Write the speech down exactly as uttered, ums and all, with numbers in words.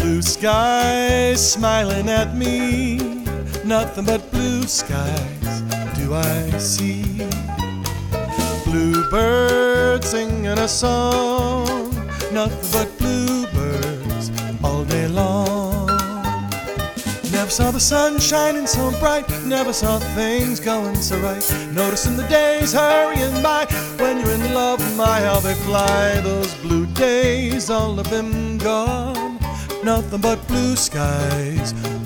Blue skies smiling at me, nothing but blue skies do I see. Bluebirds singing a song, nothing but bluebirds all day long. Never saw the sun shining so bright, never saw things going so right. Noticing the days hurrying by, when you're in love, my how they fly. Those blue days, all of them gone, nothing but blue skies